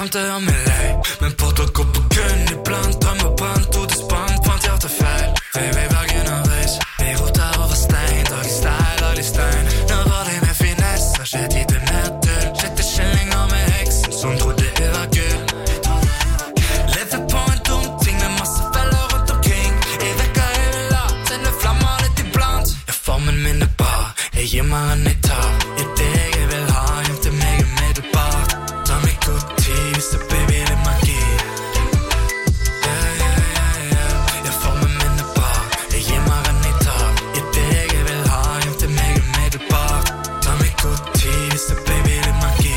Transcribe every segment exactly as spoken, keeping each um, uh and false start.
alltid har med lei. Men på å gå på grunn iblant, drømmer på en to til spann, fant hjertefeil. Vi vil være underveis, vi roter over stein, dag i steil, dag i stein. Nå var det med finesse, skje tid til mer tull. Sjette skjellinger med heksen, som trodde det var gull. Lever på en dum ting med masse feller rundt omkring. I vekka jeg vil ha, tenne flammer litt iblant. Ja, formen min er bar, jeg gir meg en jeg tar. I det jeg vil ha, hjem til meg er meddelbart. Ta meg god tid, hvis det baby det er magi. Yeah, yeah, yeah, yeah. Ja, formen min er bar, jeg gir meg en jeg tar. I det jeg vil ha, hjem til meg er meddelbart. Ta meg god tid, hvis det baby det er magi.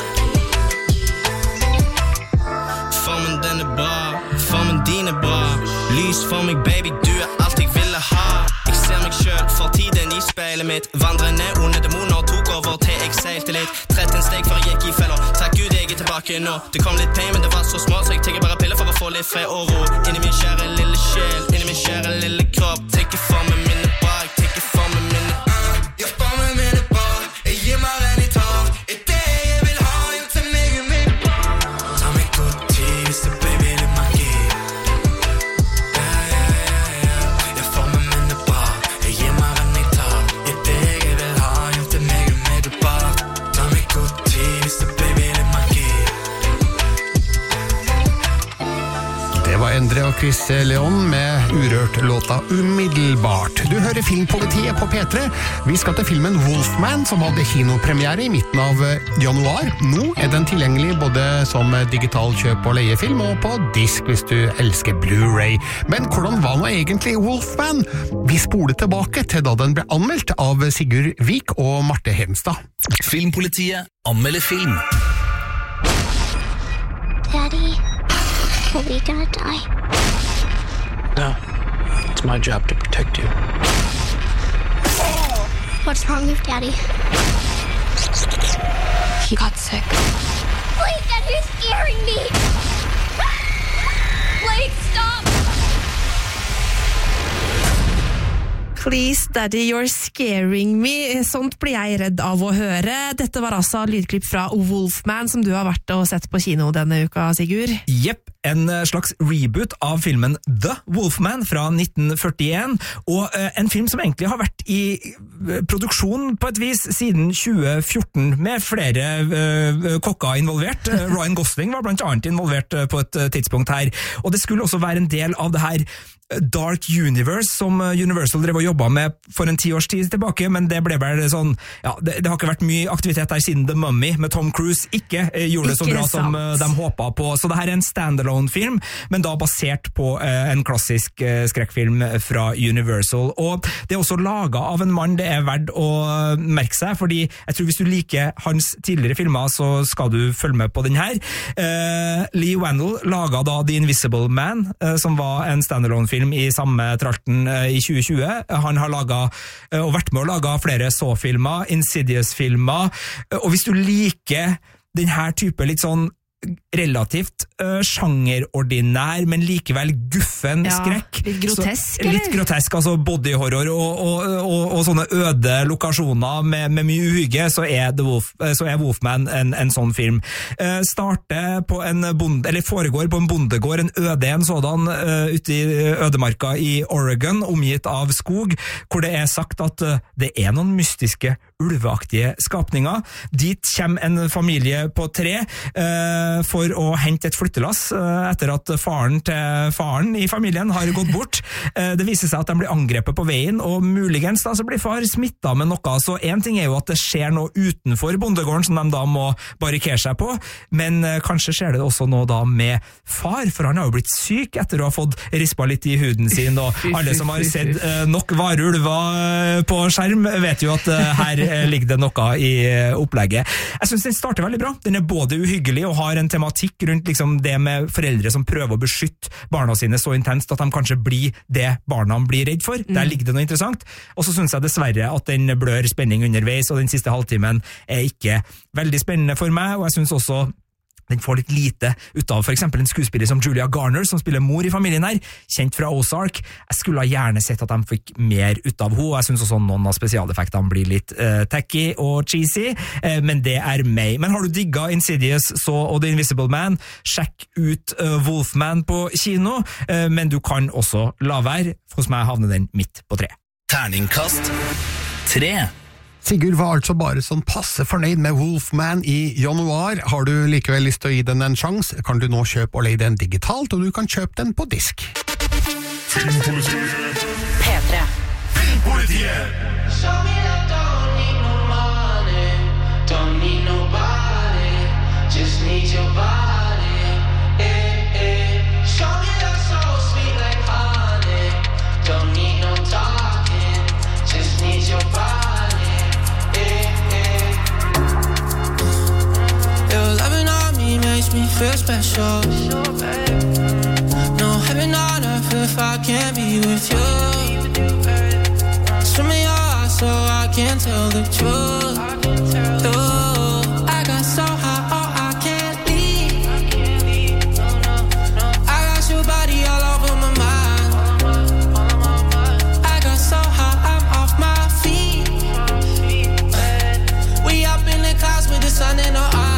Formen den er bra, formen din er bra. Lys for meg baby, du er alt jeg ville ha. Jeg ser meg selv for tiden i speilet mitt. Vandrende onde demoner tok over til jeg seilte litt. tretten steg før jeg gikk i feller. Takk Gud jeg er tilbake nå. Det kom litt pain, men det var så smart, så jeg tenker bare piller for å få litt fred og ro. Inni min kjære lille sjel, inni min kjære lille kropp. Tenker formen min er bra, jeg tenker formen min er uh, Ja, formen min er bra, jeg gir meg en jeg tar. I det jeg vil ha, hjem til meg er meddelbart. Ta meg god tid, hvis det baby det er magi. Yeah, yeah, yeah, yeah. Ja, formen min er bra, jeg gir meg en jeg tar. I det jeg vil ha, hjem til meg er meddelbart. Ta meg god tid, hvis det baby det er magi. Det var Endre og Chris Leon med Urørt-låta Umiddelbart. Du hører Filmpolitiet på P tre. Vi skal til filmen Wolfman, som hadde kinopremiere i midten av januar. Nå er den tilgjengelig både som digital kjøp- og leiefilm og på disk hvis du elsker Blu-ray. Men hvordan var nå egentlig Wolfman? Vi spoler tilbake til da den ble anmeldt av Sigurd Vik og Marte Hedenstad. Filmpolitiet anmelder film. Daddy, are we gonna die? No, it's my job to protect you. What's wrong with Daddy? He got sick. Please, Dad, you're scaring me! Please, stop! Please, daddy, you're scaring me. Sånt blir jeg redd av å høre. Dette var altså lydklipp fra Wolfman, som du har vært og sett på kino denne uka, Sigurd. Jepp, en slags reboot av filmen The Wolfman fra nitten førtien, og en film som egentlig har vært i produksjon på et vis siden tjue fjorten, med flere uh, kokker involvert. Ryan Gosling var blant annet involvert på et tidspunkt her, og det skulle også være en del av det her Dark Universe, som Universal drev og jobbet med for en ti års tid tilbake, men det ble bare sånn, ja, det, det har ikke vært mye aktivitet der siden The Mummy med Tom Cruise ikke eh, gjorde det så bra som eh, de håpet på, så det her er en standalone-film, men da basert på eh, en klassisk eh, skrekkfilm fra Universal, og det er også laget av en mann det er verdt å merke seg, fordi jeg tror hvis du liker hans tidligere filmer, så skal du følge med på den her. Eh, Lee Wannell laget da The Invisible Man, eh, som var en standalone-film i samme tralten i tjue tjue. Han har laget, og vært med å lage flere Saw-filmer, Insidious-filmer, og hvis du liker den her type litt sånn relativt uh, sjangerordinær, men likevel guffen ja, skrekk. Litt grotesk, så, litt grotesk, altså bodyhorror og, og, og, og sånne øde lokasjoner med, med mye uhygge, så er, Wolf, så er Wolfman en, en sånn film. Uh, starter på en bonde, eller foregår på en bondegård, en øde en sådan, uh, ute i ødemarka i Oregon, omgitt av skog, hvor det er sagt at uh, det er noen mystiske ulveaktige skapninger. Dit kommer en familie på tre, uh, for å hente et flyttelass etter at faren til faren i familien har gått bort. Det viser seg at de blir angrepet på veien, og muligens da så blir far smittet med noe, så en ting er jo at det skjer noe utenfor bondegården som de da må barrikere seg på, men kanskje skjer det også noe da med far, for han har jo blitt syk etter å ha fått rispa litt i huden sin, og alle som har sett nok varulver på skjerm vet jo at her ligger det noe i opplegget. Jeg synes den starter veldig bra. Den er både uhyggelig og har en tematikk rundt liksom det med foreldre som prøver å beskytte barna sine så intenst at de kanskje blir det barna blir redd for. Der ligger det noe interessant. Og så synes jeg dessverre at den blør spenning underveis, og den siste halvtimen er ikke veldig spennende for meg, og jeg synes også den får litt lite ut av for eksempel en skuespiller som Julia Garner, som spiller mor i familien her, kjent fra Ozark. Jeg skulle ha gjerne sett at de fikk mer ut av henne. Jeg synes også noen av spesialeffektene blir litt uh, tacky og cheesy, uh, men det er meg. Men har du digget Insidious så, og The Invisible Man, sjekk ut uh, Wolfman på kino, uh, men du kan også la være. Hos meg havner den midt på tre. Terningkast tre. Sigurd var altså bare sånn passe fornøyd med Wolfman i januar. Har du likevel lyst til å gi den en sjanse, kan du nå kjøpe og leie den digitalt, og du kan kjøpe den på disk. Filmpolitiet P tre Filmpolitiet Show me that don't need no money Don't need nobody Just need your body eh, eh. Show me that so sweet like honey Don't need no talking Just need your body Makes me feel special No heaven on earth if I can't be with you Swim in your eyes so I can tell the truth Ooh, I got so high, oh I can't leave I got your body all over my mind I got so high, I'm off my feet We up in the clouds with the sun in our eyes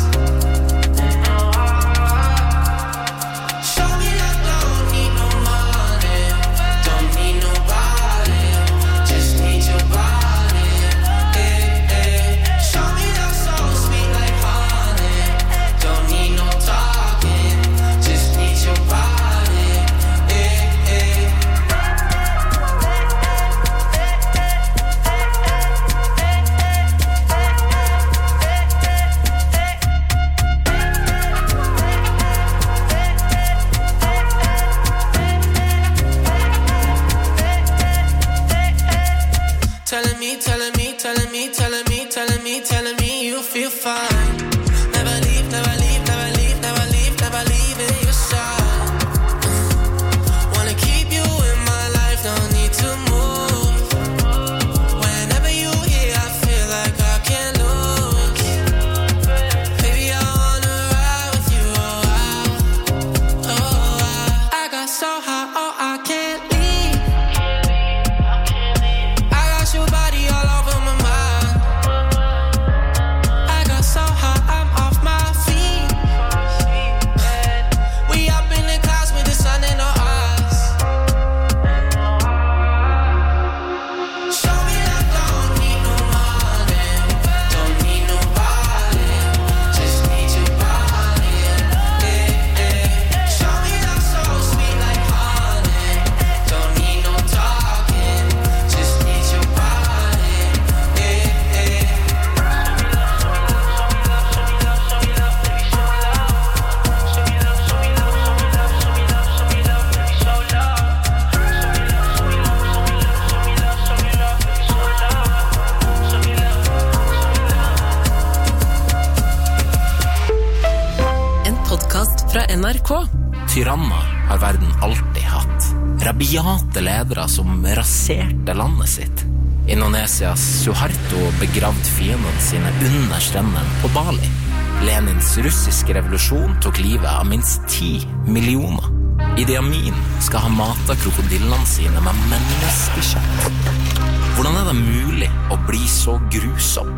N R K. Tyranner har verden alltid hatt. Rabiate ledere som raserte landet sitt. Indonesias Suharto begravd fiendene sine under strendene på Bali. Lenins russiske revolusjon tok livet av minst ti millioner. Idi Amin skal ha mata krokodillene sine med menneskekjøtt. Hvordan er det mulig å bli så grusom?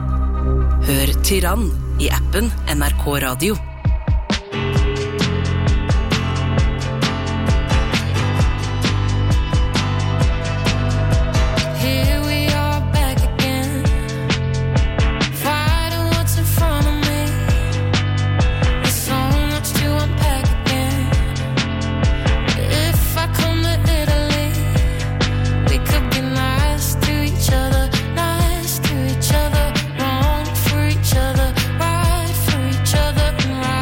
Hør Tyrann i appen N R K Radio. Each other, wrong for each other, right for each other, and right.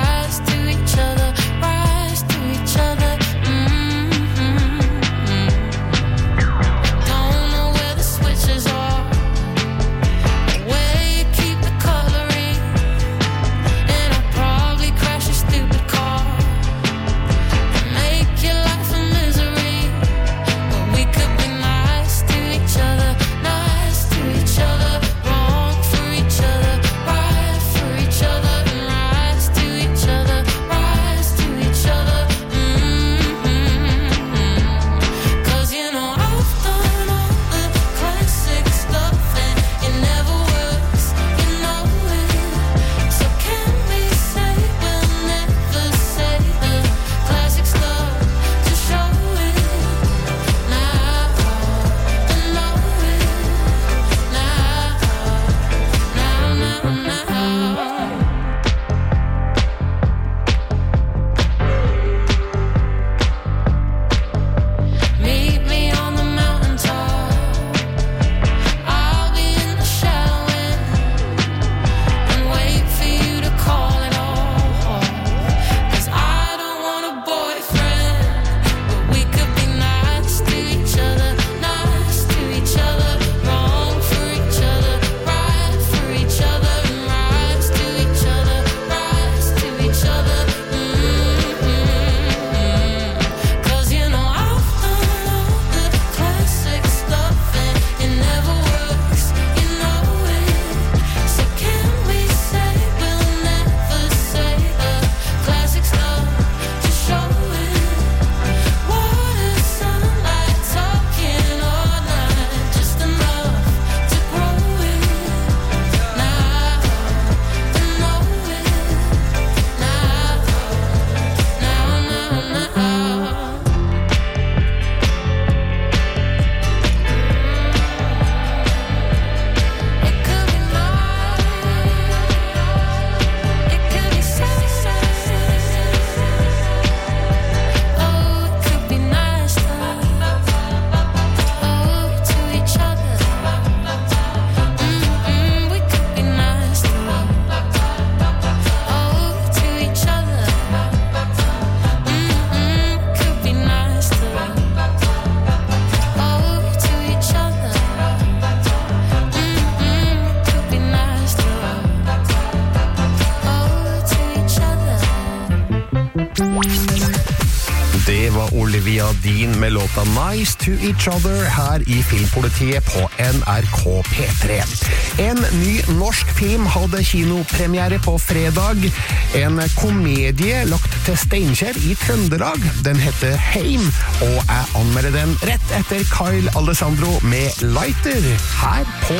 Olivia Dean med låta Nice to Each Other her i Filmpolitiet på N R K P tre. En ny norsk film hadde kinopremiere på fredag. En komedie lagt til Steinkjer i Trøndelag. Den heter Heim, og jeg anmelder den rett etter Kyle Alessandro med Lighter her på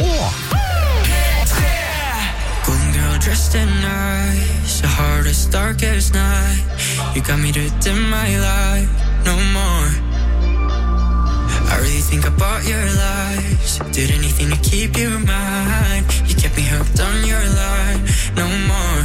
Golden girl dressed in nice, the heart is dark as night. You got me to dim my light, no more. I really think about your lies. Did anything to keep you mine. You kept me hooked on your line, no more.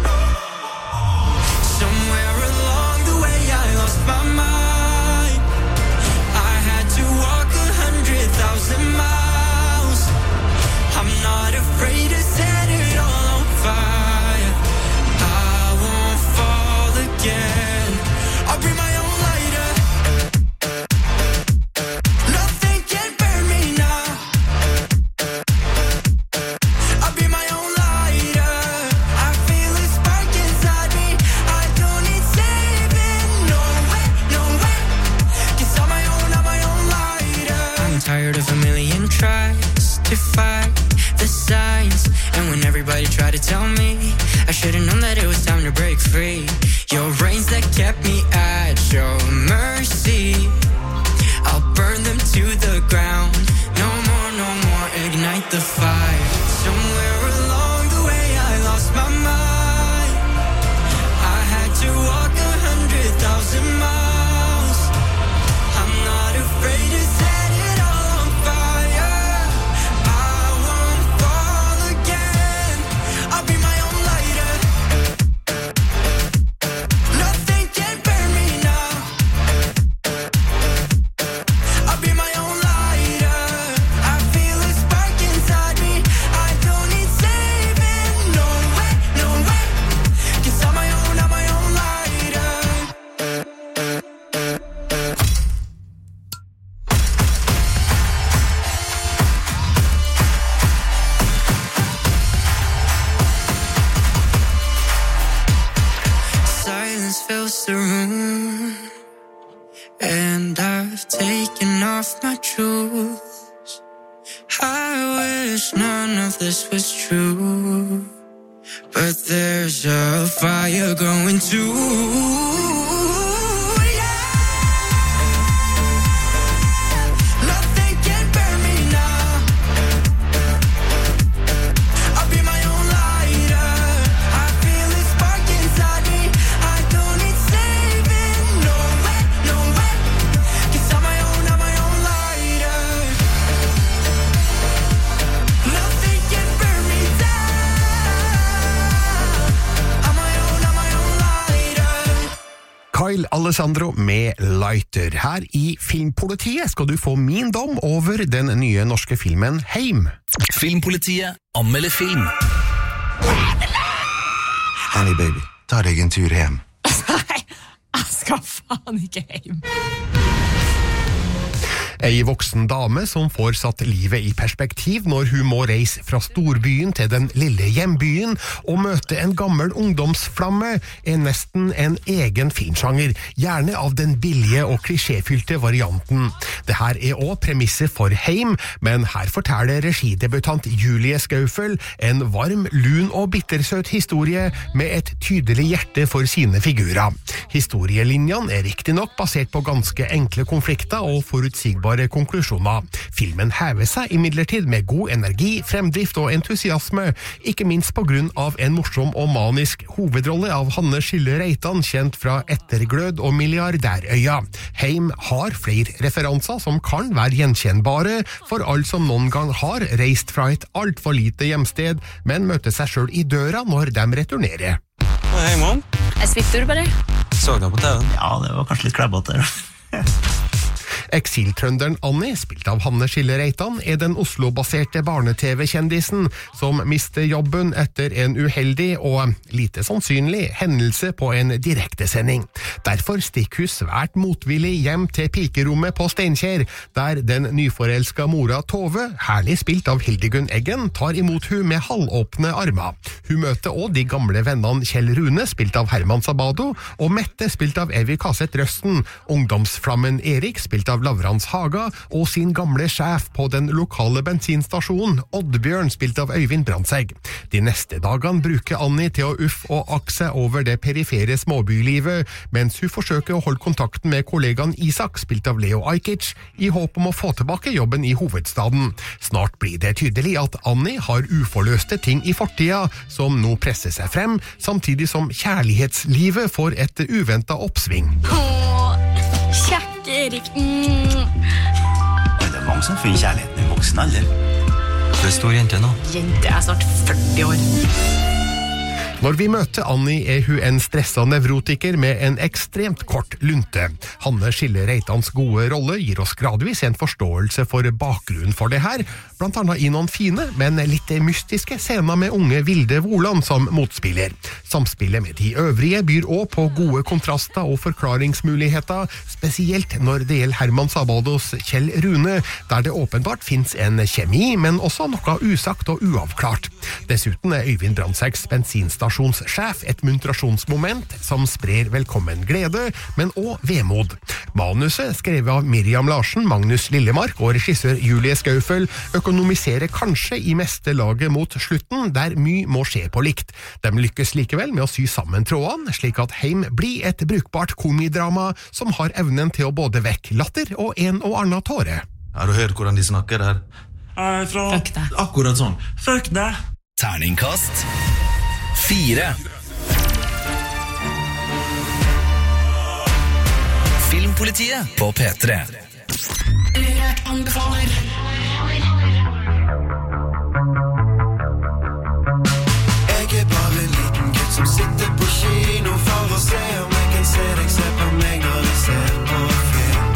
Somewhere along the way I lost my mind. I had to walk a hundred thousand miles. I'm not afraid to set it all on fire. I won't fall again. I'll bring my own lighter. Nothing can burn me now. I'll be my own lighter. I feel a spark inside me. I don't need saving. No way, no way. 'Cause I'm my own, I'm my own lighter. I'm tired of a million tries to fight the signs, and when everybody tried to tell me, I should've known that it was time to break free. Your reins that kept me at your mercy, I'll burn them to the ground. No more, no more, ignite the fire. Somewhere along the way I lost my mind. I had to walk a hundred thousand miles. I'm not afraid to set it all on fire. I won't fall again. I'll be my own lighter. Nothing can burn me now. I'll be my own lighter. I feel a spark inside me. I don't need saving. No way, no way. 'Cause I'm my own, I'm my own lighter. Silence fills the room, and I've taken off my shoes. I wish none of this was true, but there's a fire going too. Nothing can burn me now. I'll be my own lighter. I feel a spark inside me. I don't need saving. No way, no way. 'Cause I'm my own, I'm my own lighter. Nothing can burn me down. I'm my own, I'm my own lighter. Kyle Alessandro med Lighter. Her i Filmpolitiet skal du få min dom over den nye norske filmen Heim. Filmpolitiet anmelder film. Honey baby, ta deg en tur hjem. Nei, jeg skal faen ikke hjem. Ei voksen dame som får satt livet i perspektiv når hun må reise fra storbyen til den lille hjembyen og møte en gammel ungdomsflamme, er nesten en egen filmsjanger, gjerne av den billige og klisjéfylte varianten. Det her er også premisset for Heim, men her forteller regidebutant Julie Skaufel en varm, lun og bittersøt historie med et tydelig hjerte for sine figurer. Historielinjene er riktig nok basert på ganske enkle konflikter og forutsigbare konklusjoner. Filmen hever seg imidlertid med god energi, fremdrift og entusiasme, ikke minst på grunn av en morsom og manisk hovedrolle av Hanne Skille Reitan, kjent fra Etterglød og Milliardærøya. Heim har flere referanser som kan være gjenkjennbare for alle som noen gang har reist fra et alt for lite hjemsted, men møter seg selv i døra når de returnerer. Hei, mom. Jeg svikter du bare. Så deg på T V-en? Ja, det var kanskje litt klebbete. Eksiltrønderen Annie, spilt av Hanne Schille Reitan, er den Oslo-baserte barne-tv-kjendisen som mister jobben etter en uheldig og lite sannsynlig hendelse på en direktesending. Derfor stikker hun svært motvillig hjem til pikerommet på Steinkjer, der den nyforelska mora Tove, herlig spilt av Hildegunn Eggen, tar imot hun med halvåpne armer. Hun møter også de gamle vennene Kjell Rune, spilt av Herman Sabado, og Mette, spilt av Evy Kasset Røsten, ungdomsflammen Erik, spilt av Lavrans Haga, og sin gamle sjef på den lokale bensinstasjonen, Oddbjørn, spilt av Øyvind Brandtzæg. De neste dagene bruker Annie til å uff og akse over det perifere småbylivet, mens hun forsøker å holde kontakten med kollegaen Isak, spilt av Leo Ajkic, i håp om å få tilbake jobben i hovedstaden. Snart blir det tydelig at Annie har uforløste ting i fortida, som nå presser seg frem, samtidig som kjærlighetslivet får et uventet oppsving. Åh, kjært Erik. Mm. Det er mange som finner kjærligheten i voksen alder. Du er stor jente nå. Jente er snart førti år. Når vi møter Annie er hun en stresset nevrotiker med en ekstremt kort lunte. Hanne Schille Reitans gode rolle gir oss gradvis en forståelse for bakgrunnen for det her, blant annet i noen fine, men litt mystiske scener med unge Vilde Voland som motspiller. Samspillet med de øvrige byr også på gode kontraster og forklaringsmuligheter, spesielt når det gjelder Herman Sabados Kjell Rune, der det åpenbart finnes en kjemi, men også noe usagt og uavklart. Dessuten er Øyvind Brandtzægs bensinstasjonssjef et muntrasjonsmoment som sprer velkommen glede, men også vemod. Manuset, skrevet av Miriam Larsen, Magnus Lillemark og regissør Julie Skaufel, økonomiserer kanskje i meste laget mot slutten, der mye må skje på likt. De lykkes likevel med å sy sammen trådene, slik at Heim blir et brukbart komidrama som har evnen til å både vekke latter og en og annen tåre. Har du hørt hvordan de snakker der? Fra... Fuck deg. Akkurat sånn. Fuck deg. Terningkast fire. Filmpolitiet på P tre. Urørt anbefaler. Jeg er bare en liten gutt som sitter på kino for å se om jeg kan se deg se på meg når jeg ser på film.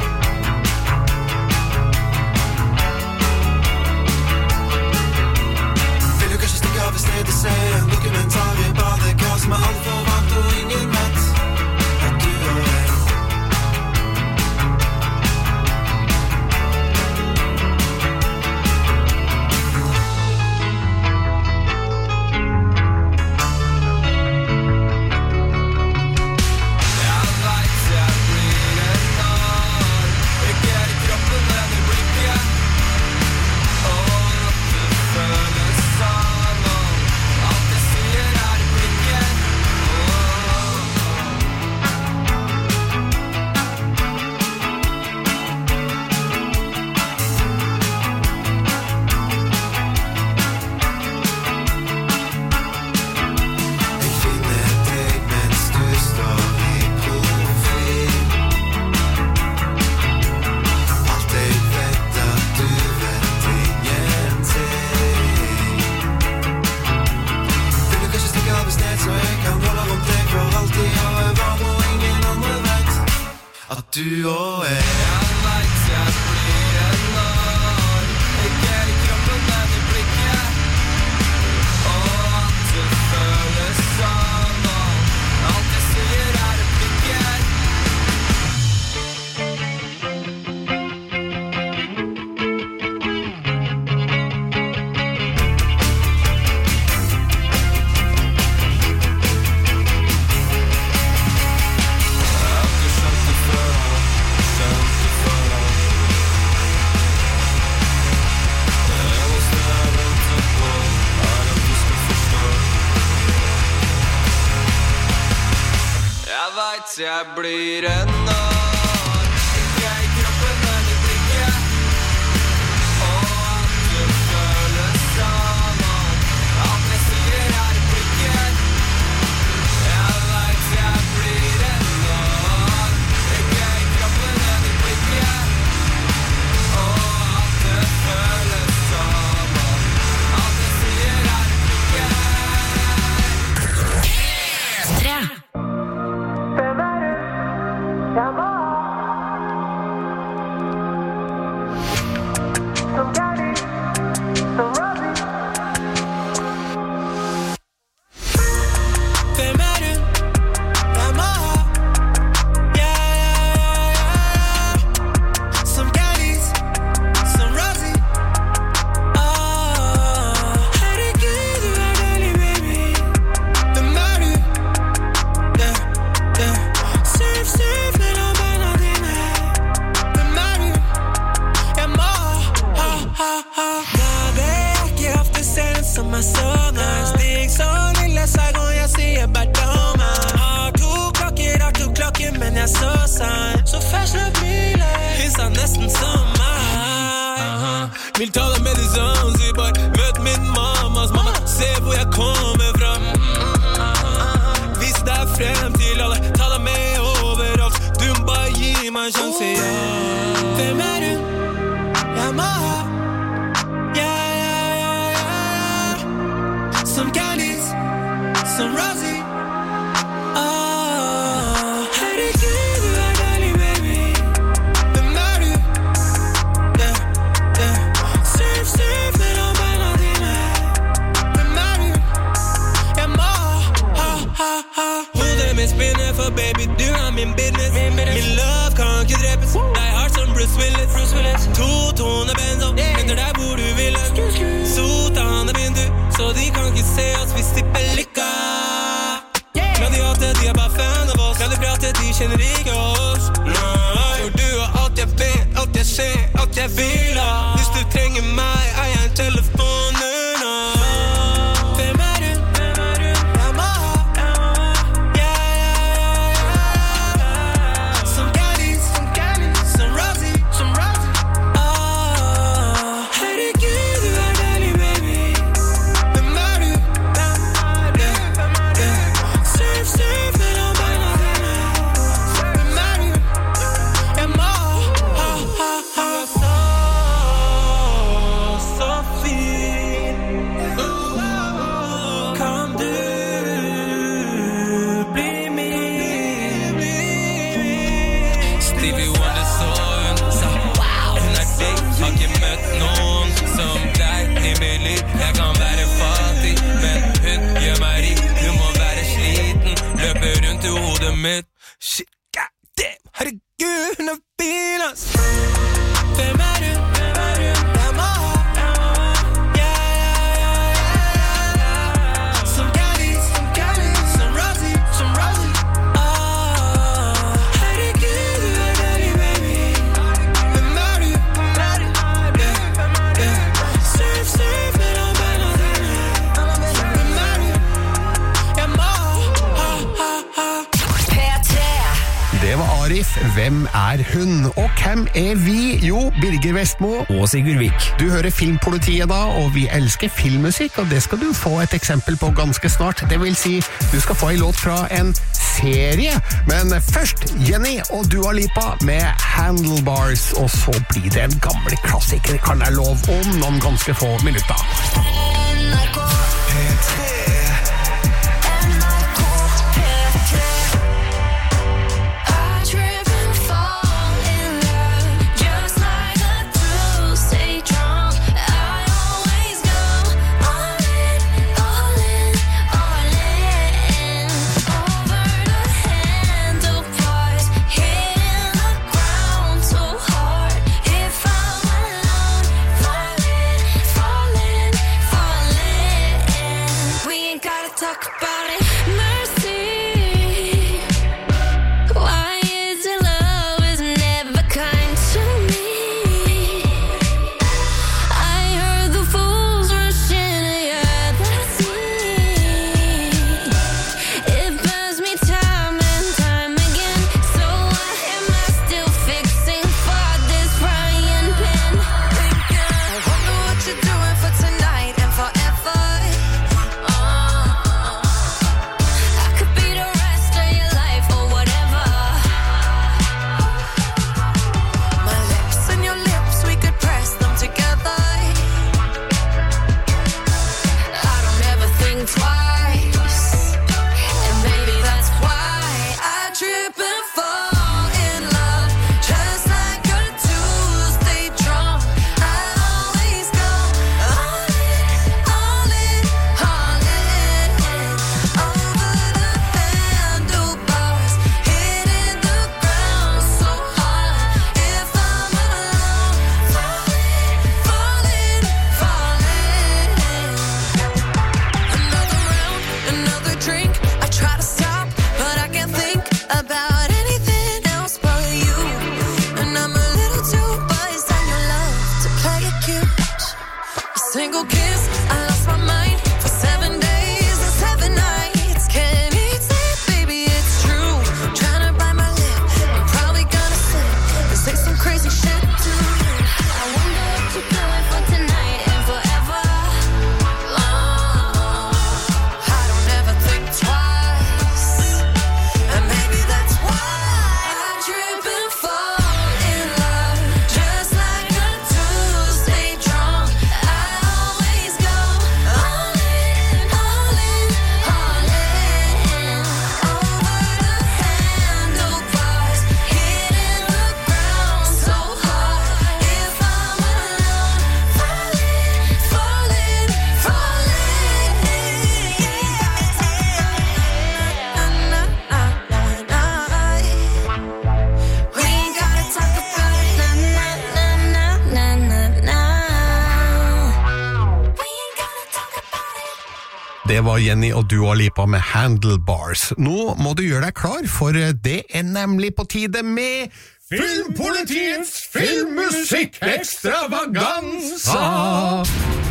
Vil du kanskje stikke av i stedet se en dokumentar i badekar som er alt for vant og ingen vet at du og jeg. Du og jeg. Jeg vet jeg blir en narr. Ikke i kroppen, men i blikket. Og at det føles sånn. Alt jeg sier er replikker. Jeg blir en narr. Ikke i kroppen, men i blikket. Og at det føles sånn. Alt jeg sier er replikker. Jeg vet jeg blir en narr. Ikke i kroppen, men i blikket. Og at det føles sånn. Alt jeg sier er replikker. Tre. meg så nice. Stig så lille Saigon, jeg sier bare doma. Har to klokker, har to klokker, men jeg så sein. Så færs løp mile, hun sa nesten som meg. uh-huh. Vil ta deg med det sånn, si bare møt min mammas mamma. Se hvor jeg kommer fra. uh-huh. Vis deg frem til alle, ta deg med overalt. Du må bare gi meg en sjanse, ja. Hvem er du? Jeg må ha. Ja, ja, ja, ja, ja. Som Candice, som Rosie. Oh, herregud, du er deilig, baby. Hvem er du? Yeah, yeah. Surf, surf mellom beina dine. Hvem er du? Jeg må ha, ha, ha. Hodet mitt spinner, for baby, du er min business. Min love kan ikke drepes. Deg har som Bruce Willis. Bruce Willis. To tone benzo, ender deg hvor du vil. Sotane vindu, så de kan ikke se oss, vi stipper lykka. Men de hater, de er bare fan av oss. Kan du prate, de kjenner ikke oss. Nei, for du har alt jeg vet, alt jeg ser, alt jeg vil ha. Hvis du trenger meg, er jeg en telefoner nå. Hvem er du? Jeg må ha. Ja, ja, ja, ja. Som Candice, som Rosie, som Rosie. Oh, herregud, du er deilig, baby. Hvem er du? Yeah, yeah. Surf, surf mellom beina dine. Hvem er du? Jeg må ha, ha, ha. Så, så fin. Kan du bli min? Stevie Wonder så hun sa hun er deg, har ikke møtt noen som deg i mitt liv. Jeg kan være fattig, men hun gjør meg rik. Hun må være sliten, løper rundt i hodet mitt. Shit, god damn, herregud, hun er fin, ass. Hvem er du? Jeg må ha. Ja, ja, ja, ja. Som Candice, som Rosie, som Rosie. Oh, herregud, du er deilig, baby. Hvem er du? Yeah, yeah. Surf, surf mellom beina dine. Hvem er du? Jeg må ha, ha, ha. Det var Arif. Hvem er hun? Og hvem er vi? Jo, Birger Vestmo. Og Sigurd Vik. Du hører Filmpolitiet da, og vi elsker filmmusikk, og det skal du få et eksempel på ganske snart. Det vil si, du skal få en låt fra en serie. Men først, Jenny og Dua Lipa med Handlebars, og så blir det en gammel klassiker, kan jeg love, om noen ganske få minutter. We Det var Jenny og Dua Lipa med Handlebars. Nå må du gjøre deg klar, for det er nemlig på tide med Filmpolitiets filmmusikk-ekstravaganza!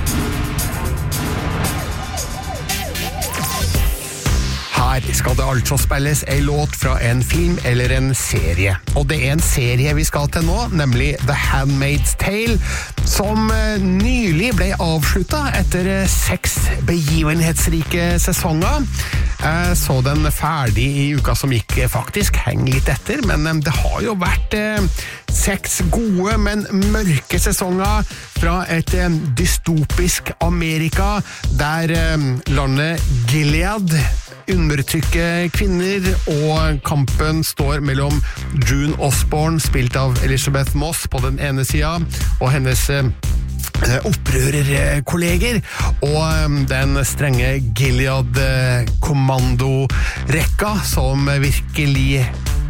Her skal det altså spilles en låt fra en film eller en serie. Og det er en serie vi skal til nå, nemlig The Handmaid's Tale, som nylig ble avsluttet etter seks begivenhetsrike sesonger. Jeg så den ferdig i uka som gikk, faktisk henger litt etter, men det har jo vært seks gode, men mørke sesonger fra et dystopisk Amerika, der landet Gilead undertrykker kvinner, og kampen står mellom June Osborne, spilt av Elizabeth Moss på den ene siden, og hennes opprørerkolleger, og den strenge Gilead-kommandorekka, som virkelig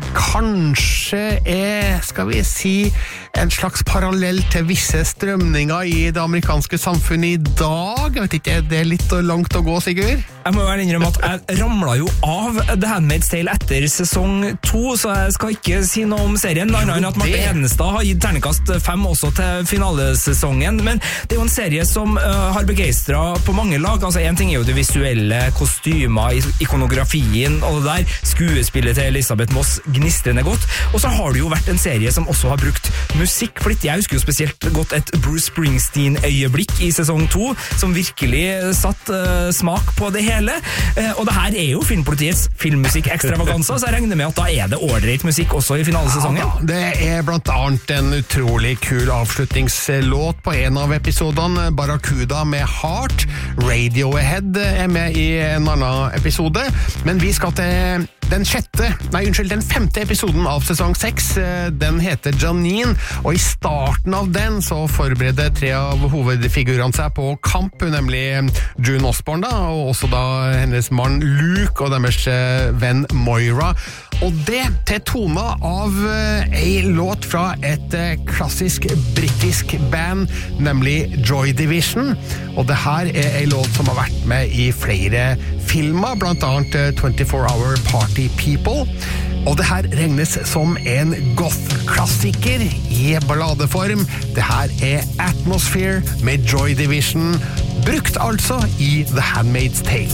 kanskje er, skal vi si, en slags parallell til visse strømninger i det amerikanske samfunnet i dag. Jeg vet ikke, det er litt langt å gå, Sigurd? Jeg må jo være innrømme at jeg ramlet jo av The Handmaid's Tale etter sesong to, så jeg skal ikke si noe om serien, annet enn at Marte Hedenstad har gitt terningkast fem også til finalesesongen, men det er jo en serie som uh, har begeistret på mange lag. Altså, en ting er jo det visuelle, kostymer, ikonografien og det der, skuespillet til Elisabeth Moss gnistrende godt, og så har det jo vært en serie som også har brukt musikk flittig. Jeg husker jo spesielt godt et Bruce Springsteen-øyeblikk i sesong to, som virkelig satt uh, smak på det hele. Og det her er jo Filmpolitiets filmmusikk-ekstravaganza, så jeg regner med at da er det ordentlig musikk også i finalesesongen. Ja, det er blant annet en utrolig kul avslutningslåt på en av episodene, Barracuda med Heart. Radiohead er med i en annen episode, men vi skal til den sjette, nei unnskyld, den femte episoden av sesong seks. Den heter Janine, og i starten av den så forbereder tre av hovedfigurene seg på kamp, nemlig June Osborne da, og også da hennes mann Luke og deres venn Moira. Og det til tona av ei låt fra et klassisk britisk band, nemlig Joy Division. Og det her er ei låt som har vært med i flere filmer, blant annet twenty-four hour Party People. Og det her regnes som en goth-klassiker i balladeform. Det her er Atmosphere med Joy Division, brukt altså i The Handmaid's Tale.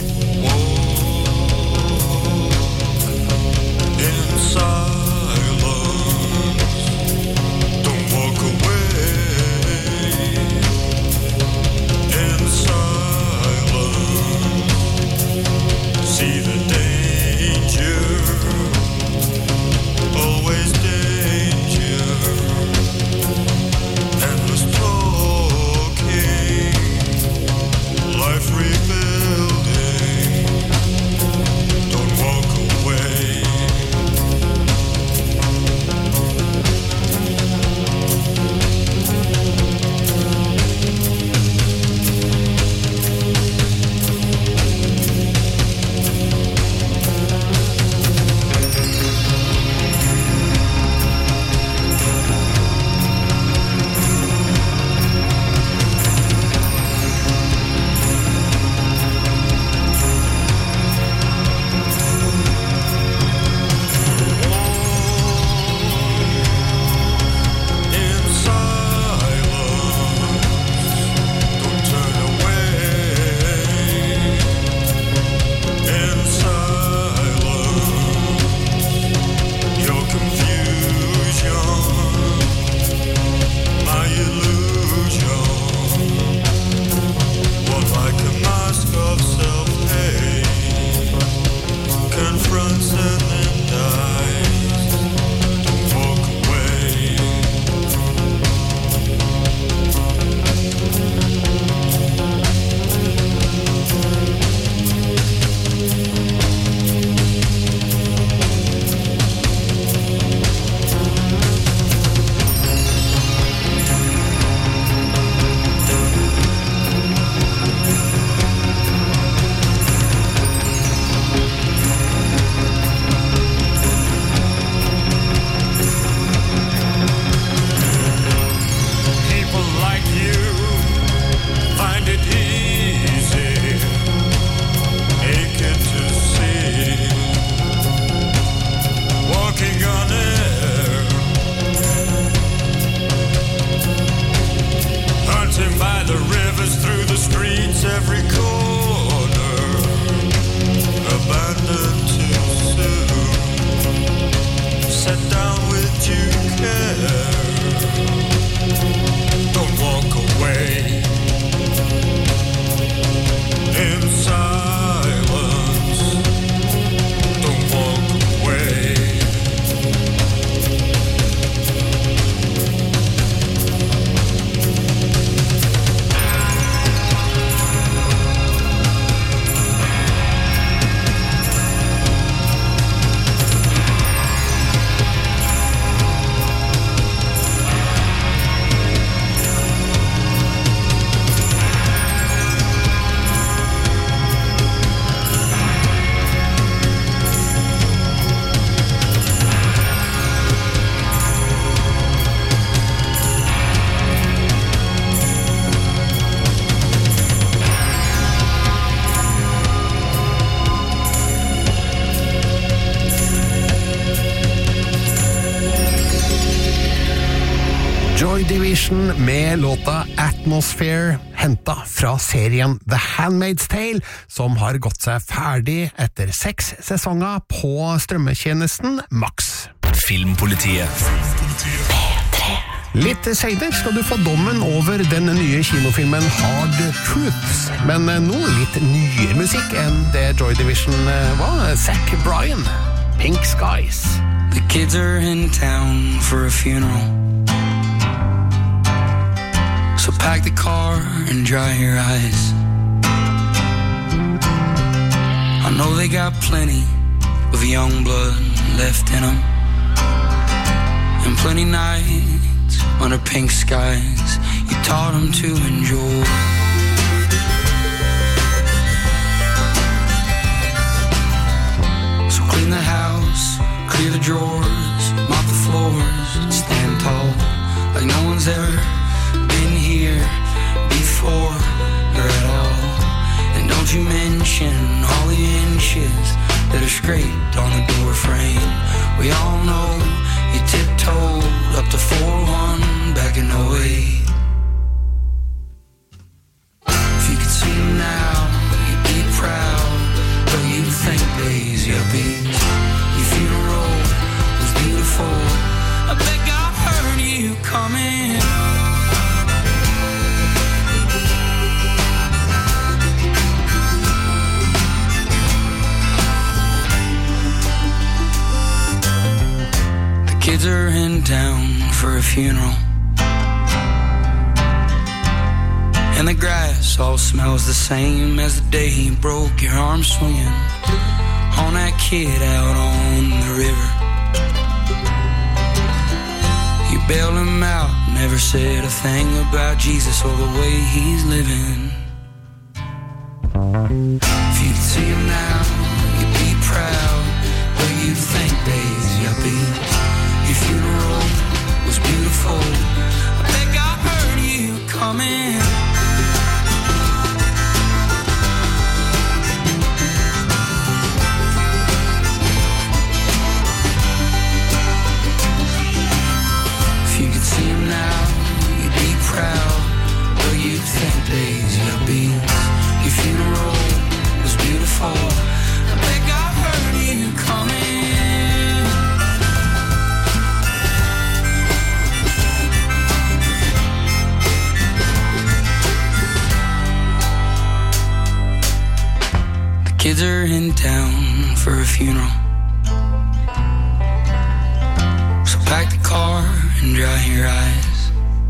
Life rebuilding. every corner, abandoned too soon, set down with due care. Don't walk away in silence. Don't walk away. Joy Division med låta Atmosphere, hentet fra serien The Handmaid's Tale, som har gått seg ferdig etter seks sesonger på strømmetjenesten Max. Filmpolitiet. Litt senere skal du få dommen over den nye kinofilmen Hard Truths, men nå litt nyere musikk enn det Joy Division var. Zach Bryan, Pink Skies. The kids are in town for a funeral, so pack the car and dry your eyes. I know they got plenty of young blood left in them, and plenty nights under pink skies you taught them to enjoy. So clean the house, clear the drawers, mop the floors, and stand tall like no one's ever been here before or at all. And don't you mention all the inches that are scraped on the door frame. We all know you tiptoed up to four one back in oh eight. If you could see him now, you'd be proud, but you'd think days yuppies. Your funeral was beautiful. I bet God heard you coming. Kids are in town for a funeral, and the grass all smells the same as the day he broke your arm swinging on that kid out on the river. You bailed him out, never said a thing about Jesus or the way he's living. If you'd see him now, you'd be proud, but you'd think days yuppies. Your funeral was beautiful. I bet God heard you coming. If you could see him now, you'd be proud, but you'd think days yuppies. Your funeral was beautiful. I bet God heard you coming. Kids are in town for a funeral, so pack the car and dry your eyes.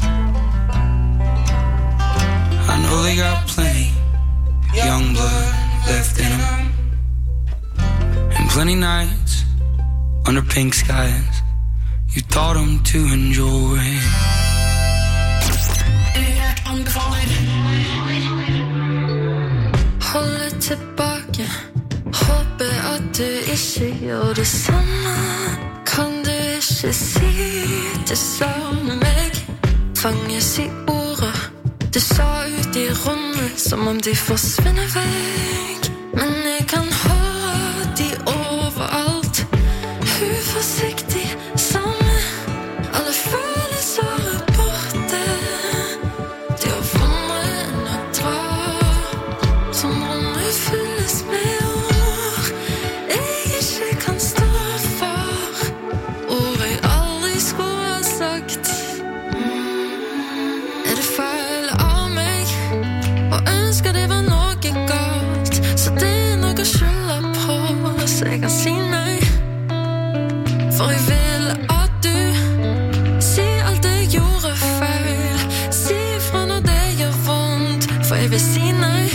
I know they got plenty young blood left in them, and plenty nights under pink skies you taught them to enjoy. Holde tilbake, håper at du ikke gjør det samme. Kan du ikke si det samme meg? Fanges i ordet du sa ut i rommet, som om de forsvinner vekk. Men jeg kan høre de overalt, uforsiktig samme. Alle følelser er borte, de har vunnet enn å dra. så jeg kan si nei. For jeg vil at du sier alt jeg gjorde feil. Si ifra når det gjør vondt, for jeg vil si nei.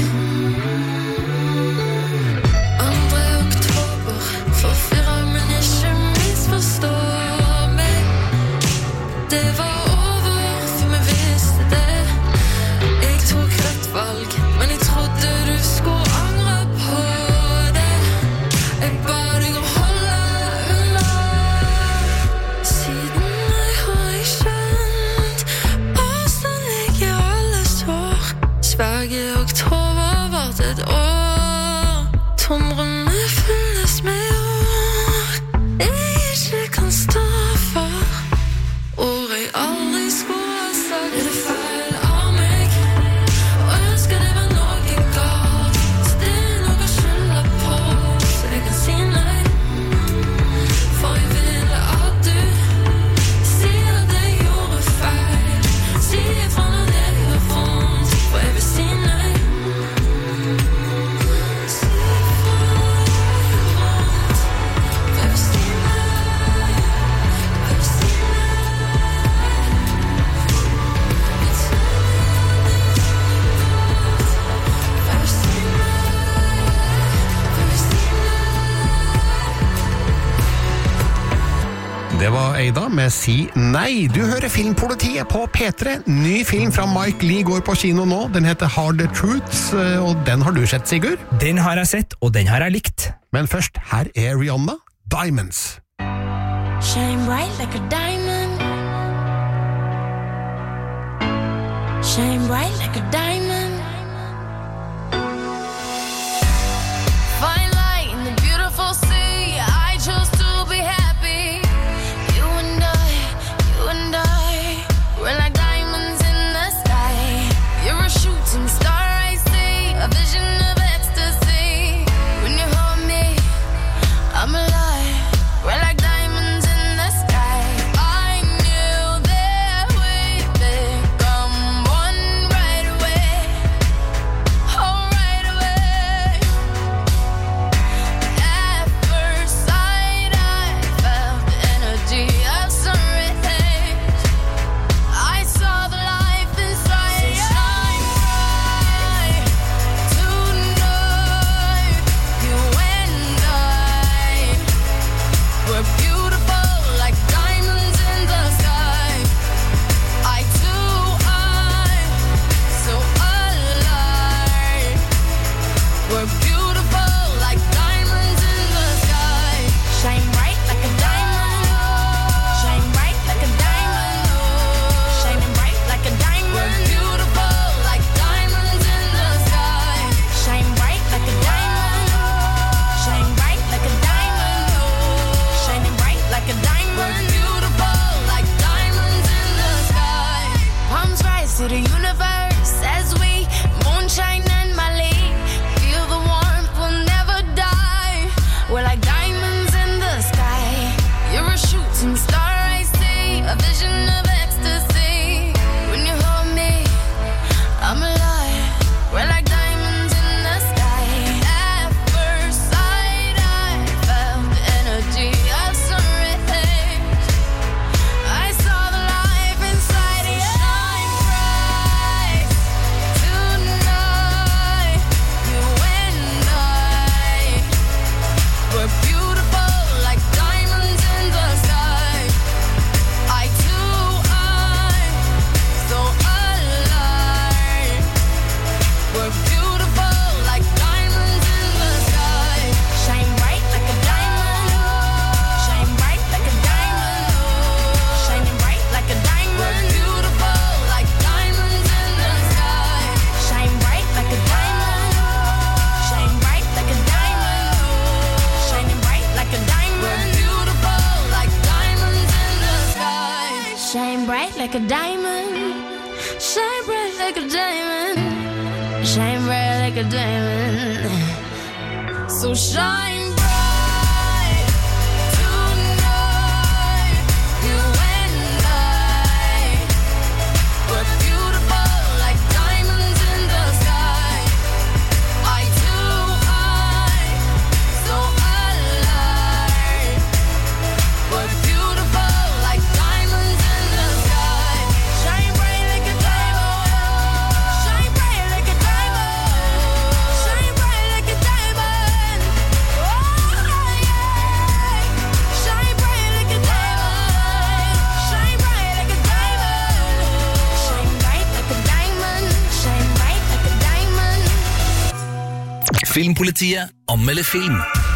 Andre oktober, forfyrer, men ikke misforstå meg. Det var over, for vi visste det. Jeg tok rett valg, men jeg trodde du skulle angre på det. Jeg ba deg å holde unna. Siden jeg har jeg skjønt avstand ligger alle sår. Sverige oktober vart et år. Tomrommet fylles med år jeg ikke kan stå for. Ord jeg aldri skulle ha sagt. Er det feil av meg? Og jeg ønsker det var noe galt. Så det er noe å skylde på, så jeg kan si nei. For jeg vil at du sier at jeg gjorde feil. Si ifra når det gjør vondt, for jeg vil si nei. Si ifra når det gjør vondt, for jeg vil si nei. Jeg vil si nei. Det var Eida med Si Nei. Du hører Filmpolitiet på P tre. Ny film fra Mike Lee går på kino nå. Den heter Hard Truths, og den har du sett, Sigurd? Den har jeg sett, og den har jeg likt. Men først, her er Rihanna, Diamonds. Shine bright like a diamond. Shine bright like a diamond. Fine light in the beautiful sea. I chose to be happy. You and I, you and I, we're like diamonds in the sky. You're a shooting star I see, a vision of ecstasy. When you hold me, I'm alive. We're like diamonds in the sky. I knew that we'd become one right away. Oh, right away. At first sight, I felt the energy of sun rays. I saw the life inside. So shine bright tonight. You and I, we're beautiful like diamonds in the sky. I too, I'm so alive. We're beautiful like diamonds in the sky. Shine bright like a diamond. Shine bright like a diamond. Shining bright like a diamond. We're beautiful like diamonds in the sky. Shine bright like a diamond. Shine bright like a diamond. Shining bright like a diamond. We're beautiful like diamonds in the sky. Palms rise to the universe as we moonshine and Mali. Feel the warmth, we'll never die. We're like diamonds in the sky. You're a shooting star I see, a vision of ecstasy. When you hold me, I'm alive. We're like diamonds in the sky. At first sight, I felt the energy of sun rays. I saw the life inside you. Shine bright tonight. You and I, we're beautiful like diamonds in the sky. I too, I'm so alive. We're beautiful like diamonds in the sky. Shine bright like a diamond. Shine bright like a diamond. Shining bright like a diamond. We're beautiful like diamonds in the sky. Shine bright like a diamond. Shine bright like a diamond. Shining bright like a diamond. We're beautiful like diamonds in the sky. Shine bright like a diamond. Shine bright like a diamond. Shine bright like a diamond. So shine bright tonight. You and I, we're beautiful like diamonds in the sky. I too, I'm so alive. Filmpolitiet anmelder film.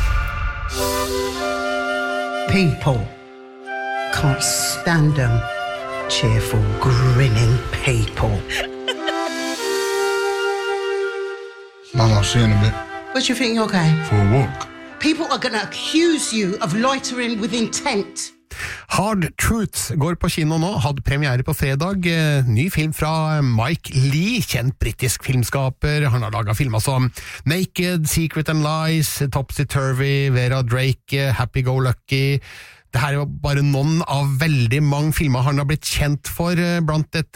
People can't stand them cheerful, grinning people. Man, I've seen a bit. What do you think you're going? For a walk. People are going to accuse you of loitering with intent. Hard Truth går på kino nå, hadde premiere på fredag. Eh, ny film fra Mike Leigh, kjent britisk filmskaper. Han har laget filmer som Naked, Secret and Lies, Topsy-Turvy, Vera Drake, Happy Go Lucky. Dette er jo bare noen av veldig mange filmer han har blitt kjent for blant et,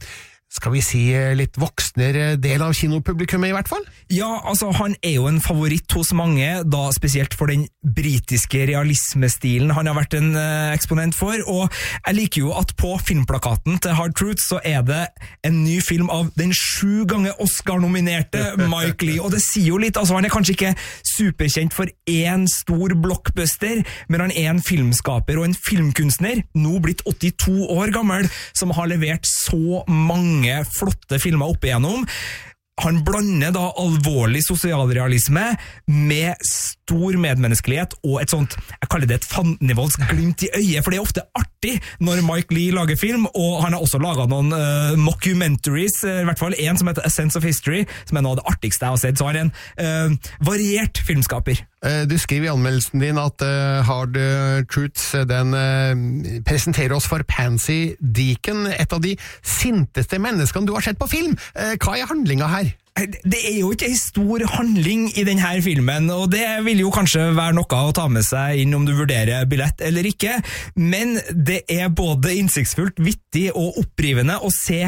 skal vi si, litt voksnere del av kinopublikummet i hvert fall? Ja, altså han er jo en favoritt hos mange, da spesielt for den britiske realismestilen han har vært en eh, eksponent for, og jeg liker jo at på filmplakaten til Hard Truth så er det en ny film av den sju ganger Oscar-nominerte Mike Leigh, og det sier jo litt, altså han er kanskje ikke superkjent for en stor blockbuster, men han er en filmskaper og en filmkunstner, nå blitt åttito år gammel, som har levert så mange flotte filmer opp igjennom. Han blander da alvorlig sosialrealisme med stor medmenneskelighet og et sånt, jeg kaller det et fandenivolds glimt i øyet, for det er ofte artig når Mike Leigh lager film, og han har også laget noen uh, mockumentaries, uh, i hvert fall en som heter A Sense of History, som er noe av det artigste jeg har sett, så han er en uh, variert filmskaper. Du skriver i anmeldelsen din at uh, Hard Truths den uh, presenterer oss for Pansy Deacon, et av de sinteste menneskene du har sett på film. Uh, hva er handlingen her? Det er jo ikke en stor handling i denne filmen, og det vil jo kanskje være noe å ta med seg inn om du vurderer billett eller ikke, men det er både innsiktsfullt, vittig og opprivende å se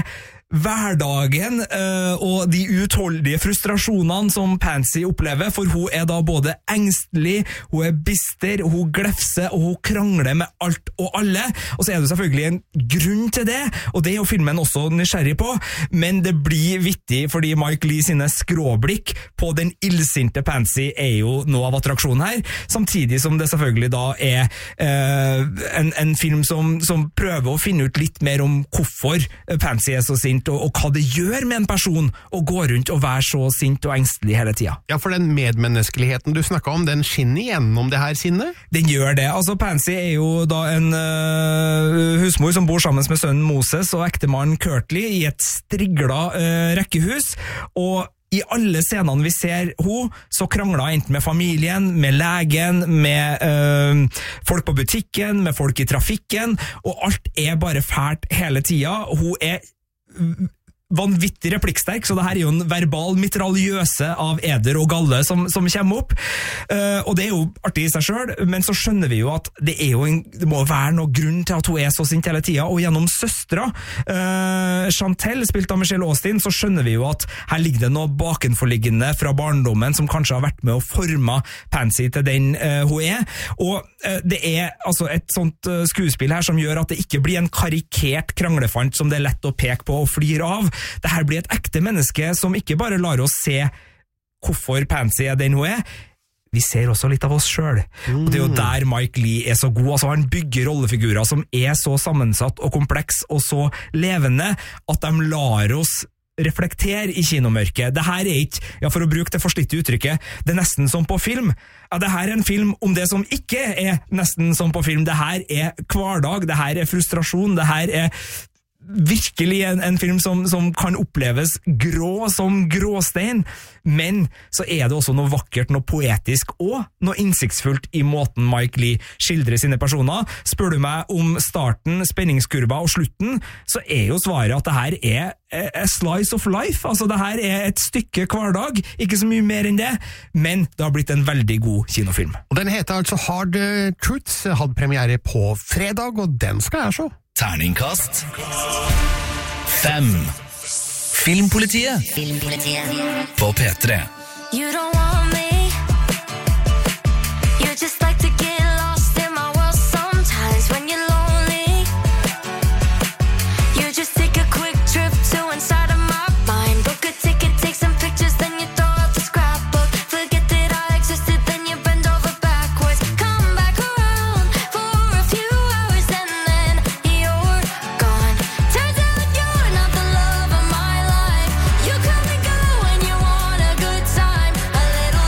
hverdagen uh, og de utholdige frustrasjonene som Pansy opplever, for hun er da både engstelig, hun er bister, hun glefser og hun krangler med alt og alle, og så er det selvfølgelig en grunn til det, og det er jo filmen også nysgjerrig på, men det blir vittig fordi Mike Leigh sine skråblikk på den illsinte Pansy er jo noe av attraksjonen her, samtidig som det selvfølgelig da er uh, en, en film som, som prøver å finne ut litt mer om hvorfor Pansy er så sint, Og, og hva det gjør med en person å gå rundt og være så sint og engstelig hele tiden. Ja, for den medmenneskeligheten du snakket om, den skinner gjennom det her sinnet? Den gjør det. Altså, Pansy er jo da en uh, husmor som bor sammen med sønnen Moses og ektemannen Kurtley i et strigla uh, rekkehus, og i alle scenene vi ser hun, så krangler hun enten med familien, med legen, med øh, folk på butikken, med folk i trafikken, og alt er bare fælt hele tiden. Hun er vanvittig replikksterk, så det her er jo en verbal mitraljøse av eder og galle som, som kommer opp, uh, og det er jo artig i seg selv, men så skjønner vi jo at det, er jo en, det må være noe grunn til at hun er så sint hele tiden, og gjennom søstra, uh, Chantel, spilt av Michelle Austin, så skjønner vi jo at her ligger det noe bakenforliggende fra barndommen som kanskje har vært med å forme Pansy til den uh, hun er, og uh, det er altså et sånt uh, skuespill her som gjør at det ikke blir en karikert kranglefant som det er lett å peke på og flire av. Det her blir et ekte menneske som ikke bare lar oss se hvorfor Pansy er den hun er, vi ser også litt av oss selv. Mm. Og det er jo der Mike Leigh er så god. Altså, han bygger rollefigurer som er så sammensatt og kompleks og så levende at de lar oss reflektere i kinomørket. Det her er ikke, ja, for å bruke det forslitte uttrykket, det er nesten som på film. Ja, det her er en film om det som ikke er nesten som på film. Det her er hverdag, det her er frustrasjon, det her er virkelig en, en film som, som kan oppleves grå som gråstein, men så er det også noe vakkert, noe poetisk og noe innsiktsfullt i måten Mike Leigh skildrer sine personer. Spør du meg om starten, spenningskurva og slutten, så er jo svaret at det her er a slice of life, altså det her er et stykke hverdag, ikke så mye mer enn det, men det har blitt en veldig god kinofilm. Og den heter altså Hard Truths, hadde premiere på fredag, og den skal jeg se. Terningkast fem. Filmpolitiet, Filmpolitiet. På P tre. You don't want me. You just like to get lost in my world sometimes when you're lonely. You just take a quick trip to inside of my mind. Book a ticket, take some pictures, then you throw out the scrapbook. Forget that I existed, then you bend over backwards. Come back around for a few hours and then you're gone. Turns out you're not the love of my life. You come and go when you want a good time. A little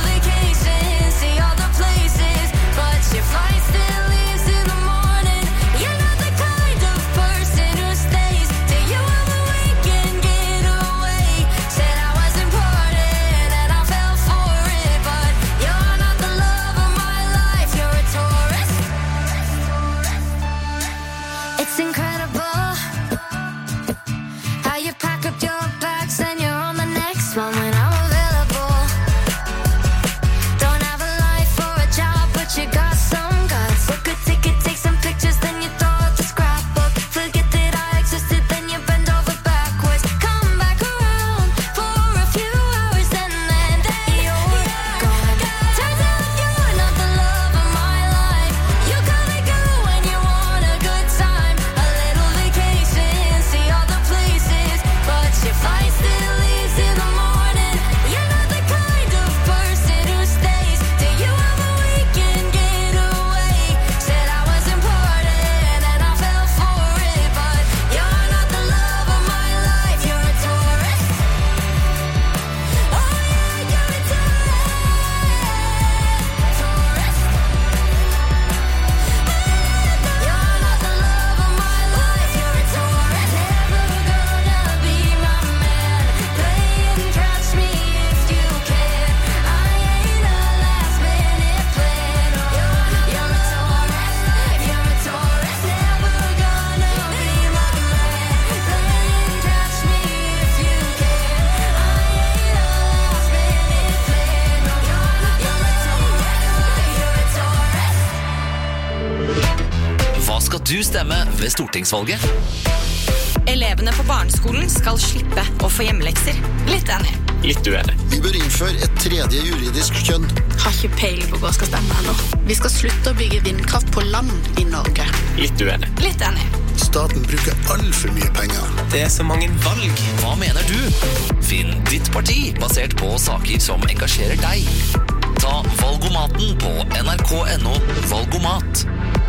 du stemme ved stortingsvalget? Elevene på barneskolen skal slippe å få hjemmelekser. Litt enig. Litt uenig. Vi bør innføre et tredje juridisk kjønn. Har ikke peiling på hva skal stemme ennå. Vi skal slutte å bygge vindkraft på land i Norge. Litt uenig. Litt enig. Staten bruker alt for mye penger. Det er så mange valg. Hva mener du? Finn ditt parti basert på saker som engasjerer deg. Ta Valgomaten på N R K punktum N O Valgomat.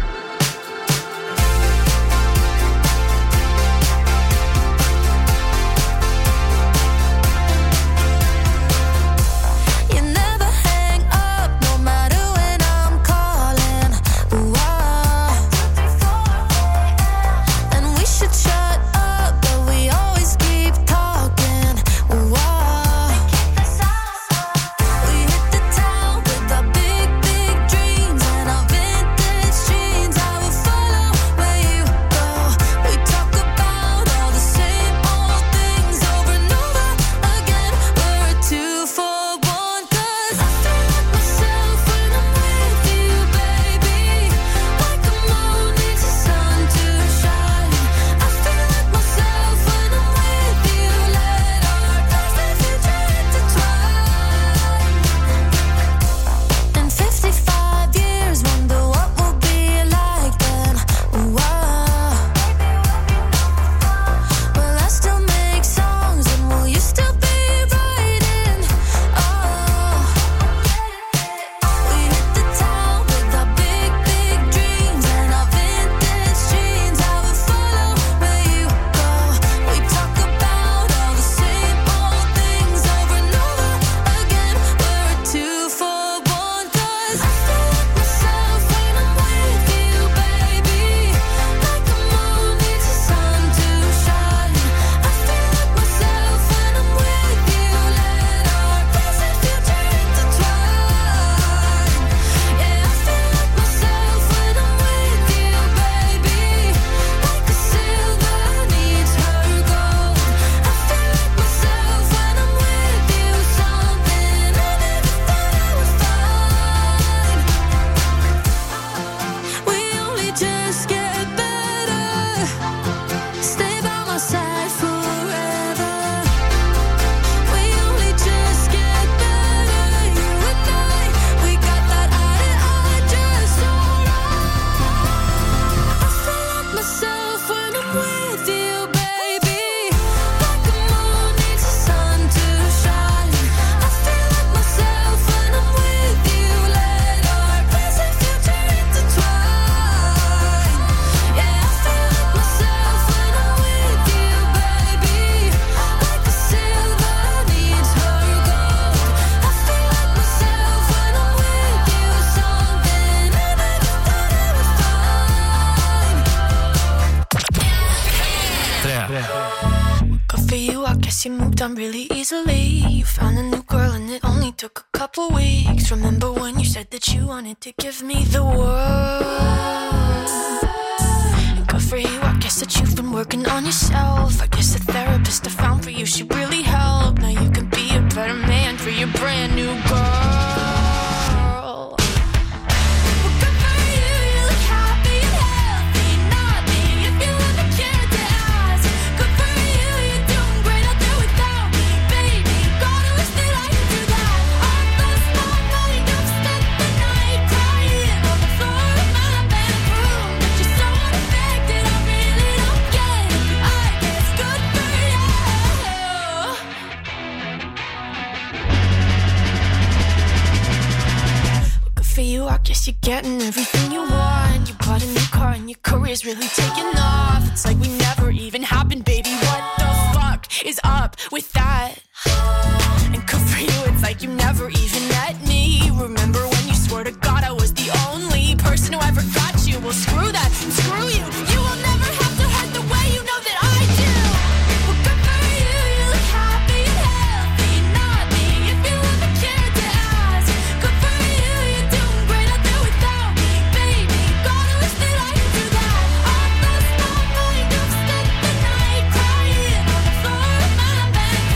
You moved on really easily. You found a new girl and it only took a couple weeks. Remember when you said that you wanted to give me the world? Good for you, I guess that you've been working on yourself. I guess the therapist I found for you should really help. Now you can be a better man for your brand new girl. You're getting everything you want. You bought a new car and your career's really taking off. It's like we never even happened, baby. What the fuck is up with that? And good for you, it's like you never even met me. Remember when you swore to God I was the only person who ever got you? Well, screw that, screw you. You will never have to hurt the way you know that I do. Well, good for you, you look happy and healthy. Not me, if you ever cared to ask. Good for you, you're doing great out there without me, baby. God, I wish that I could do that. All those long nights, you've spent the night crying on the floor of my bedroom.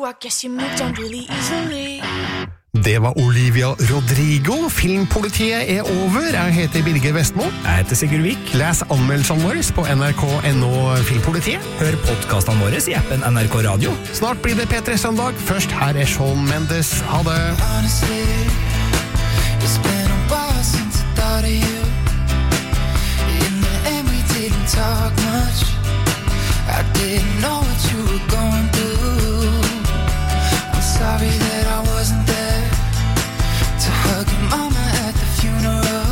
I guess you moved on really easily. Det var Olivia Rodrigo. Filmpolitiet er over. Jeg heter Birger Vestmo. Jeg heter Sigurd Vik. Les anmeldelsene våre på N R K punktum N O Filmpolitiet. Hør podcastene våre i appen N R K Radio. Snart blir det P tre Søndag. Først her er Shawn Mendes. Ha det! Honestly, it's been a while since I thought of you. In the end we didn't talk much. I didn't know what you were going through. I'm sorry that I wasn't there to hug your mama at the funeral.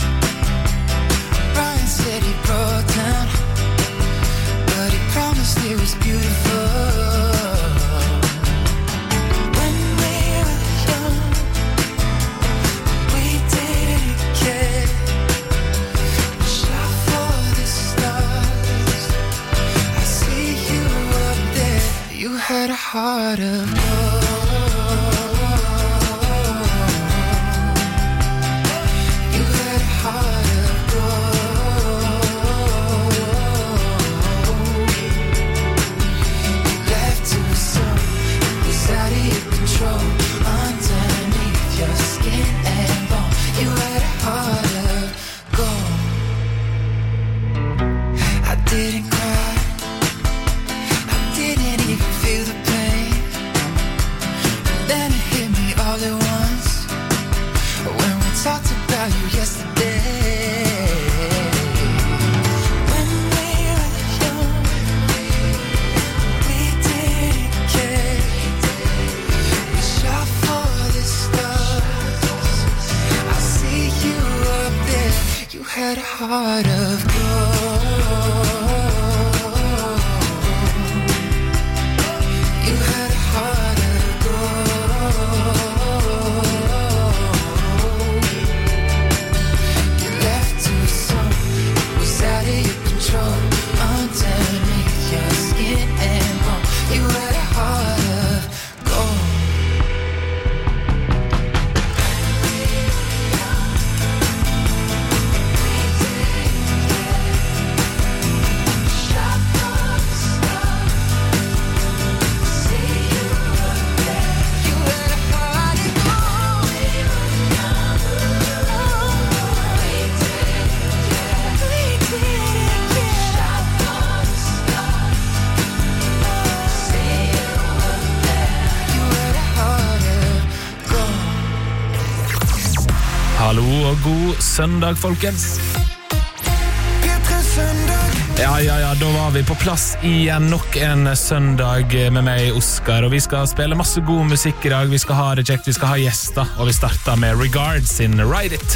Ryan said he broke down, but he promised it was beautiful. When we were young, we didn't care. We shot for the stars. I see you up there. You had a heart of gold. Underneath your skin and bone, you had a heart of gold. I didn't cry, I didn't even feel the pain. And then it hit me all at once when we talked about you yesterday. When we were young, we didn't care. Shot for the stars. I see you up there. You had a heart of gold. You had a heart of gold. You left too soon. It was out of your control. Underneath your skin and bone, you had a heart of gold. Hallo og god søndag, folkens. Ja, ja, ja, da var vi på plass igjen nok en søndag med meg, Oskar, og vi skal spille masse god musikk i dag. Vi skal ha det kjekt, vi skal ha gjester, og vi starter med Regards sin Ride It.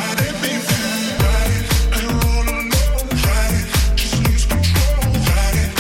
Ride it,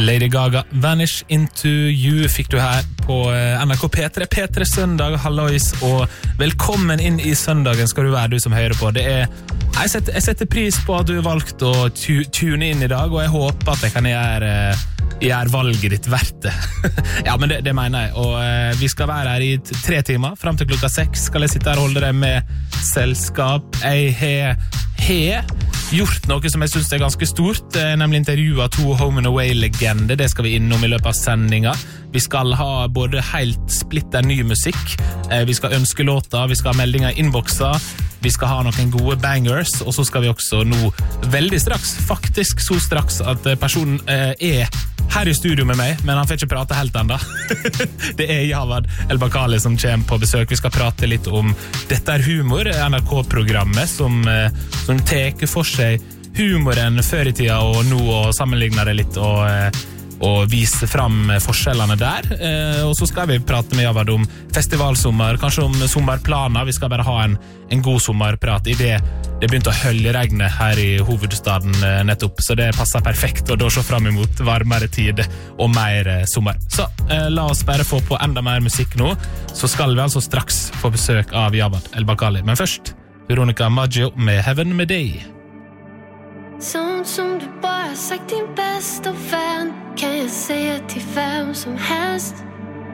Lady Gaga, Vanish Into You fikk du her på N R K P tre. P tre Søndag, hallois, og velkommen inn i søndagen skal du være, du som hører på. Det er, jeg, setter, jeg setter pris på at du har valgt å tu, tune inn i dag, og jeg håper at jeg kan gjøre, gjøre valget ditt verdt det. Ja, men det, det mener jeg. Og uh, vi skal være her i tre timer, frem til klokka seks skal jeg sitte her og holde deg med selskap. Jeg har he gjort noe som jeg synes er ganske stort, nemlig intervjuet to Home and Away-legender. Det skal vi innom i løpet av sendinga. Vi skal ha både helt splitter ny musikk, vi skal ønske låter, vi skal ha meldinger i inboxer, vi skal ha noen gode bangers, og så skal vi også nå veldig straks, faktisk så straks at personen er her i studio med meg, men han får ikke prate helt enda. Det er Javad El-Bakali som kommer på besøk. Vi skal prate litt om Dette er humor, N R K-programmet som, som teker for seg humoren før i tida og nå, og sammenligner det litt og, og viser fram forskjellene der. Og så skal vi prate med Javad om festivalsommer, kanskje om sommerplaner. Vi skal bare ha en, en god sommerprat i det det begynte å høljeregne her i hovedstaden nettopp, så det passer perfekt, og da se frem imot varmere tid og mer sommer. Så eh, la oss bare få på enda mer musikk nå, så skal vi altså straks få besøk av Javad El-Bakali. Men først, Veronica Maggio med Heaven med deg. Sånt som du bara sagt din bästa vän kan jag säga till vem som helst.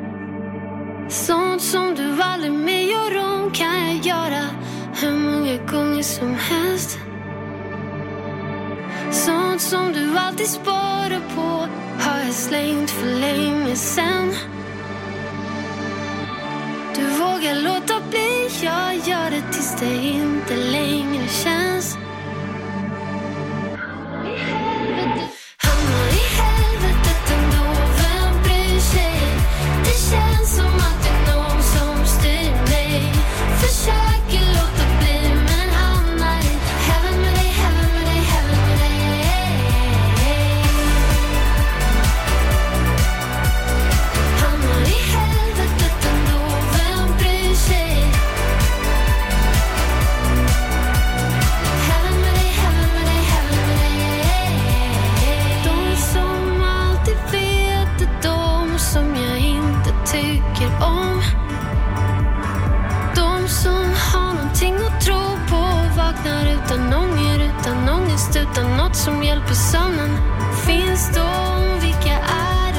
Sånt som du aldrig mer gör om kan jag göra hur många gånger som helst. Sånt som du alltid sparar på har jag slängt för länge sen. Du vågar låta bli, jag gör det tills det inte längre känns. Hamnar i helvetet ändå, vem bryr sig? Det känns som att det är någon som styr mig. Försöker låta bli, men hamnar i heaven med dig, heaven med dig, heaven med dig. Hamnar i helvetet ändå, vem bryr sig? Heaven med dig, heaven med dig, heaven med dig. De som alltid vet är de som jag inte tycker om. De som har någonting att tro på, vaknar utan ånger, utan ångest, utan något som hjälper sömnen. Finns de, vilka är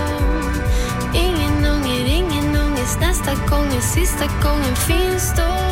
de? Ingen ånger, ingen ångest, nästa gången, sista gången finns de.